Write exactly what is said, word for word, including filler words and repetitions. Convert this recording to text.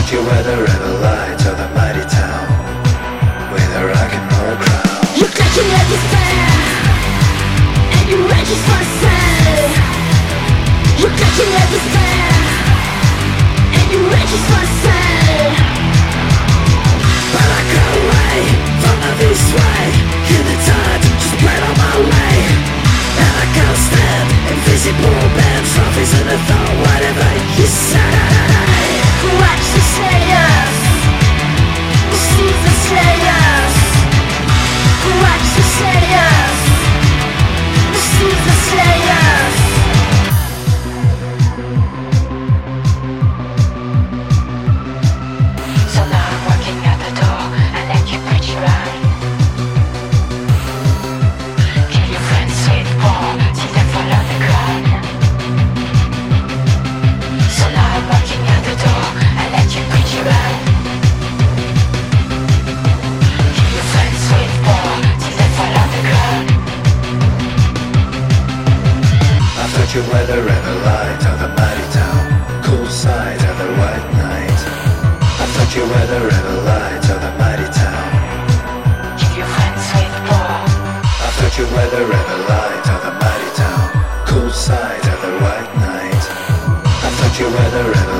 thought you were the rebel light of the mighty town with a rock and roll crown. You're clutching at despair, and you're ready for sale. You're clutching at despair, and you're ready for sale. But I got away from the this way, in the tide just spread on my way. And I can't stand invisible band trophies in the thought whatever you say. Watch the slayers, see the slayers. Watch the slayers, see the slayers. So now I'm working at the door, I let you preach around. Kill your friends with war, see them fall on the ground. So now I'm working at the door, I let you preach around. Kill your friends with war, see them fall on the ground. I thought you were the rebel light of the mighty town, cool side of the white night. I thought you were the rebel light of the mighty town. Kill your friends with war. I thought you were the rebel light of the mighty town, cool side of the white night. I thought you were the rebel